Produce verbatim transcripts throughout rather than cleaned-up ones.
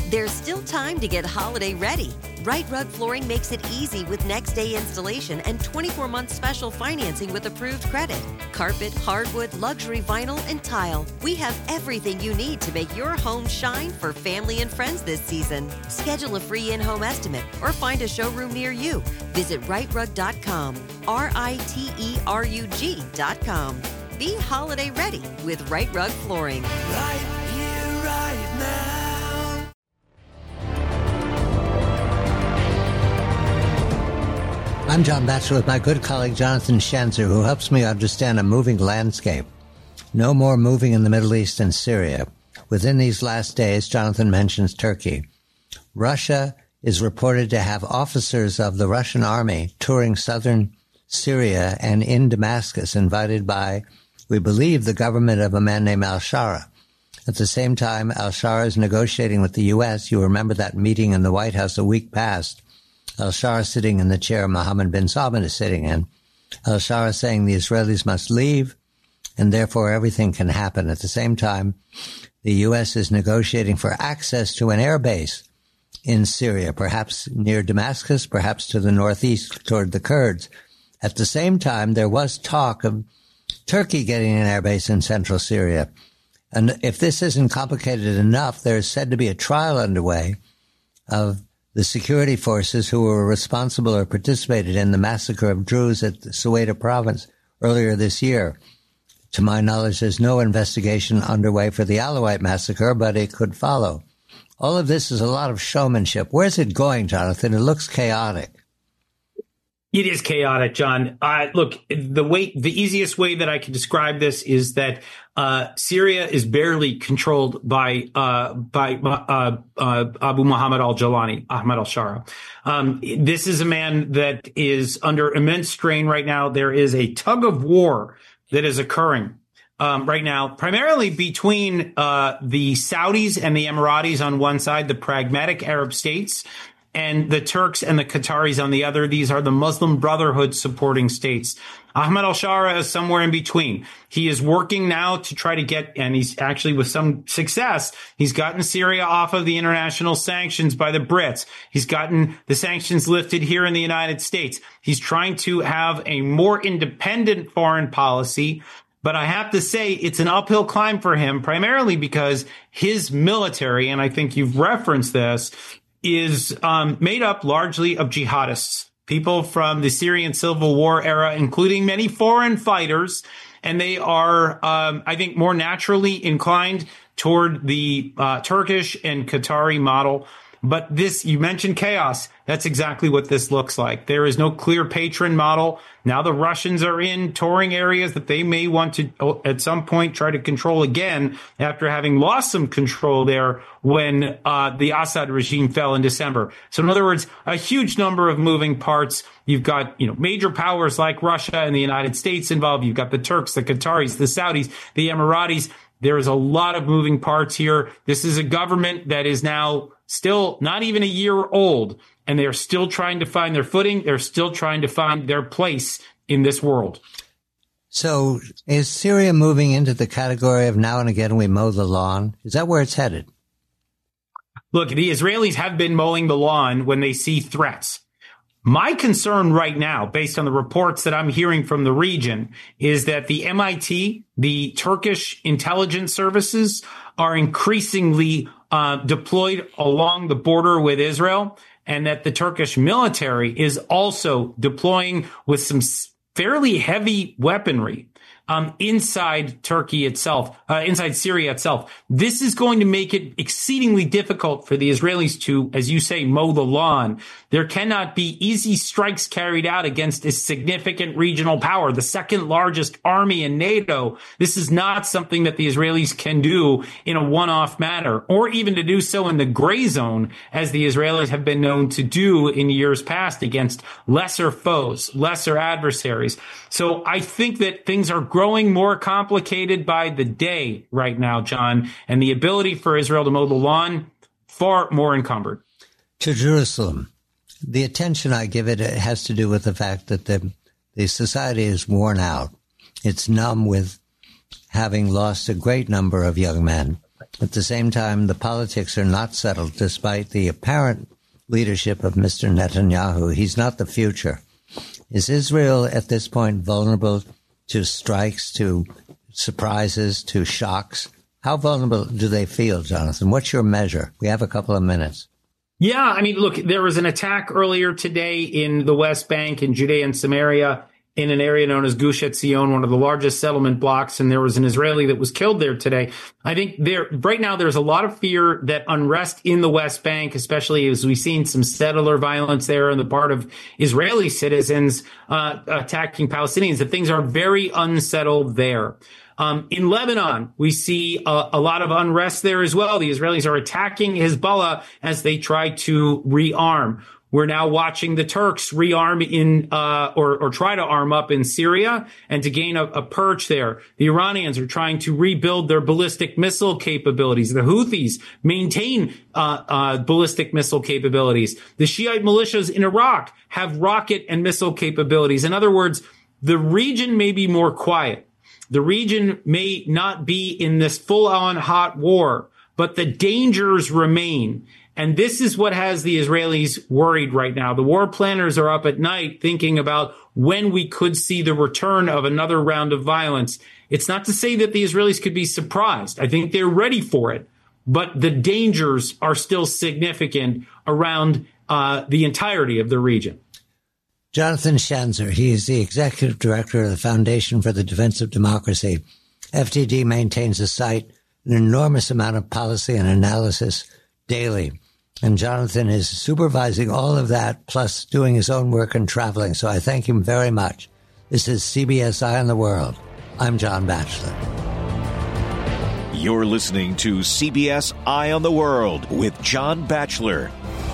There's still time to get holiday ready. Right Rug Flooring makes it easy with next day installation and twenty-four month special financing with approved credit. Carpet, hardwood, luxury vinyl, and tile. We have everything you need to make your home shine for family and friends this season. Schedule a free in-home estimate or find a showroom near you. Visit right rug dot com. R I T E R U G dot com. Be holiday ready with Right Rug Flooring. Right here, right now. I'm John Batchelor with my good colleague Jonathan Schanzer, who helps me understand a moving landscape. No more moving in the Middle East and Syria. Within these last days, Jonathan mentions Turkey. Russia is reported to have officers of the Russian army touring southern Syria and in Damascus, invited by, we believe, the government of a man named al-Shara. At the same time, al-Shara is negotiating with the U S. You remember that meeting in the White House a week past. Al-Shara sitting in the chair Mohammed bin Salman is sitting in. Al-Shara saying the Israelis must leave, and therefore everything can happen. At the same time, the U S is negotiating for access to an air base in Syria, perhaps near Damascus, perhaps to the northeast toward the Kurds. At the same time, there was talk of Turkey getting an air base in central Syria. And if this isn't complicated enough, there is said to be a trial underway of the security forces who were responsible or participated in the massacre of Druze at the Suwaida province earlier this year. To my knowledge, there's no investigation underway for the Alawite massacre, but it could follow. All of this is a lot of showmanship. Where's it going, Jonathan? It looks chaotic. It is chaotic, John. Uh, look, the way, the easiest way that I can describe this is that uh, Syria is barely controlled by uh, by uh, uh, Abu Muhammad al-Jalani, Ahmad al-Shara. Um, this is a man that is under immense strain right now. There is a tug of war that is occurring um, right now, primarily between uh, the Saudis and the Emiratis on one side, the pragmatic Arab states, and the Turks and the Qataris on the other. These are the Muslim Brotherhood supporting states. Ahmad al-Shara is somewhere in between. He is working now to try to get, and he's actually with some success, he's gotten Syria off of the international sanctions by the Brits. He's gotten the sanctions lifted here in the United States. He's trying to have a more independent foreign policy. But I have to say it's an uphill climb for him, primarily because his military, and I think you've referenced this, is um, made up largely of jihadists, people from the Syrian civil war era, including many foreign fighters. And they are, um, I think, more naturally inclined toward the uh, Turkish and Qatari model. But this, you mentioned chaos. That's exactly what this looks like. There is no clear patron model. Now the Russians are in touring areas that they may want to, at some point, try to control again after having lost some control there when uh the Assad regime fell in December. So in other words, a huge number of moving parts. You've got, you know, major powers like Russia and the United States involved. You've got the Turks, the Qataris, the Saudis, the Emiratis. There is a lot of moving parts here. This is a government that is now still not even a year old, and they're still trying to find their footing. They're still trying to find their place in this world. So is Syria moving into the category of now and again we mow the lawn? Is that where it's headed? Look, the Israelis have been mowing the lawn when they see threats. My concern right now, based on the reports that I'm hearing from the region, is that the M I T, the Turkish intelligence services, are increasingly uh, deployed along the border with Israel, and that the Turkish military is also deploying with some fairly heavy weaponry Um, inside Turkey itself, uh, inside Syria itself. This is going to make it exceedingly difficult for the Israelis to, as you say, mow the lawn. There cannot be easy strikes carried out against a significant regional power, the second largest army in NATO. This is not something that the Israelis can do in a one-off manner, or even to do so in the gray zone, as the Israelis have been known to do in years past against lesser foes, lesser adversaries. So I think that things are growing more complicated by the day right now, John, and the ability for Israel to mow the lawn far more encumbered. To Jerusalem, the attention I give it, it has to do with the fact that the, the society is worn out. It's numb with having lost a great number of young men. At the same time, the politics are not settled despite the apparent leadership of Mister Netanyahu. He's not the future. Is Israel at this point vulnerable to strikes, to surprises, to shocks? How vulnerable do they feel, Jonathan? What's your measure? We have a couple of minutes. Yeah, I mean, look, there was an attack earlier today in the West Bank, in Judea and Samaria, in an area known as Gush Etzion, one of the largest settlement blocks, and there was an Israeli that was killed there today. I think there, right now, there's a lot of fear that unrest in the West Bank, especially as we've seen some settler violence there on the part of Israeli citizens uh, attacking Palestinians, that things are very unsettled there. Um, in Lebanon, we see a, a lot of unrest there as well. The Israelis are attacking Hezbollah as they try to rearm. We're now watching the Turks rearm in, uh, or, or try to arm up in Syria and to gain a, a perch there. The Iranians are trying to rebuild their ballistic missile capabilities. The Houthis maintain, uh, uh, ballistic missile capabilities. The Shiite militias in Iraq have rocket and missile capabilities. In other words, the region may be more quiet. The region may not be in this full-on hot war, but the dangers remain. And this is what has the Israelis worried right now. The war planners are up at night thinking about when we could see the return of another round of violence. It's not to say that the Israelis could be surprised. I think they're ready for it. But the dangers are still significant around uh, the entirety of the region. Jonathan Schanzer, he is the executive director of the Foundation for the Defense of Democracy. F D D maintains a site, an enormous amount of policy and analysis daily. And Jonathan is supervising all of that, plus doing his own work and traveling. So I thank him very much. This is C B S Eye on the World. I'm John Batchelor. You're listening to C B S Eye on the World with John Batchelor.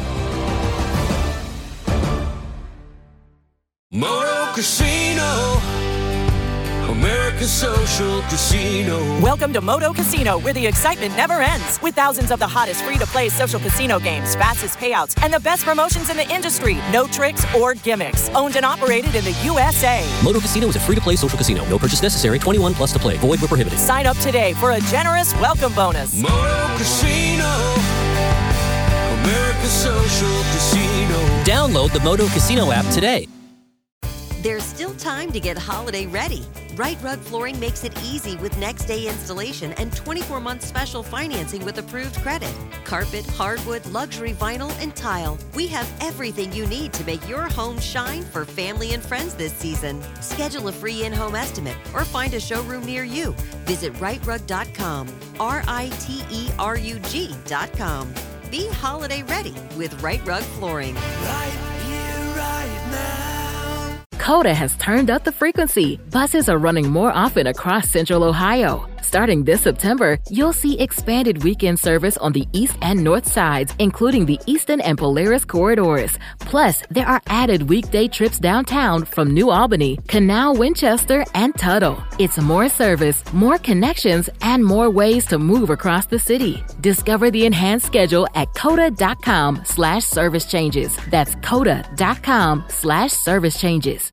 Moto Casino, America's social casino. Welcome to Moto Casino, where the excitement never ends. With thousands of the hottest free-to-play social casino games, fastest payouts, and the best promotions in the industry. No tricks or gimmicks. Owned and operated in the U S A. Moto Casino is a free-to-play social casino. No purchase necessary. twenty-one plus to play. Void where prohibited. Sign up today for a generous welcome bonus. Moto Casino, America's social casino. Download the Moto Casino app today. There's still time to get holiday ready. Right Rug Flooring makes it easy with next day installation and twenty-four month special financing with approved credit. Carpet, hardwood, luxury vinyl, and tile. We have everything you need to make your home shine for family and friends this season. Schedule a free in-home estimate or find a showroom near you. Visit right rug dot com, R I T E R U G dot com. Be holiday ready with Right Rug Flooring. Right here, right now. Coda has turned up the frequency. Buses are running more often across Central Ohio. Starting this September, you'll see expanded weekend service on the east and north sides, including the Eastern and Polaris corridors. Plus, there are added weekday trips downtown from New Albany, Canal, Winchester, and Tuttle. It's more service, more connections, and more ways to move across the city. Discover the enhanced schedule at coda.com slash service changes. That's coda.com slash service changes.